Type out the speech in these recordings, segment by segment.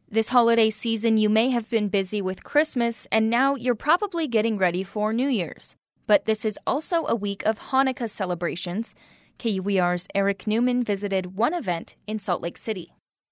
This holiday season, you may have been busy with Christmas, and now you're probably getting ready for New Year's. But this is also a week of Hanukkah celebrations. KUER's Eric Newman visited one event in Salt Lake City.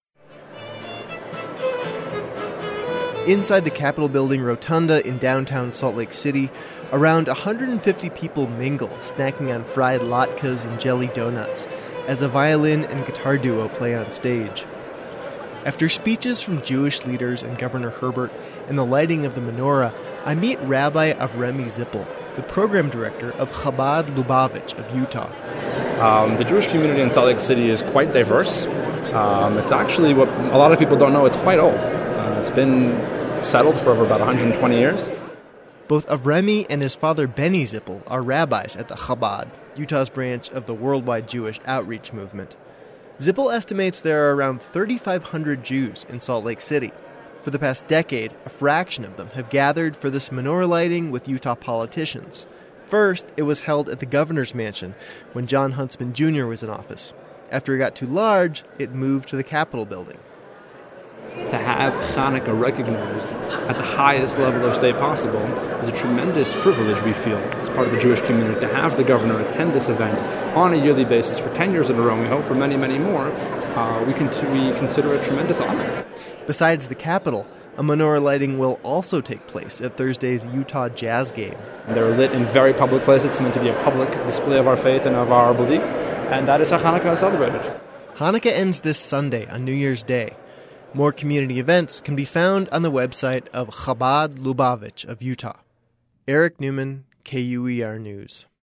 Inside the Capitol Building Rotunda in downtown Salt Lake City, around 150 people mingle, snacking on fried latkes and jelly donuts, as a violin and guitar duo play on stage. After speeches from Jewish leaders and Governor Herbert and the lighting of the menorah, I meet Rabbi Avremi Zippel, the program director of Chabad Lubavitch of Utah. The Jewish community in Salt Lake City is quite diverse. It's actually, what a lot of people don't know, it's quite old. It's been settled for over about 120 years. Both Avremi and his father Benny Zippel are rabbis at the Chabad, Utah's branch of the worldwide Jewish outreach movement. Zippel estimates there are around 3,500 Jews in Salt Lake City. For the past decade, a fraction of them have gathered for this menorah lighting with Utah politicians. First, it was held at the governor's mansion when John Huntsman Jr. was in office. After it got too large, it moved to the Capitol building. To have Hanukkah recognized at the highest level of state possible is a tremendous privilege, we feel, as part of the Jewish community. To have the governor attend this event on a yearly basis for 10 years in a row, and we hope for many, many more, we consider it a tremendous honor. Besides the Capitol, a menorah lighting will also take place at Thursday's Utah Jazz game. They're lit in very public places. It's meant to be a public display of our faith and of our belief, and that is how Hanukkah is celebrated. Hanukkah ends this Sunday on New Year's Day. More community events can be found on the website of Chabad Lubavitch of Utah. Eric Newman, KUER News.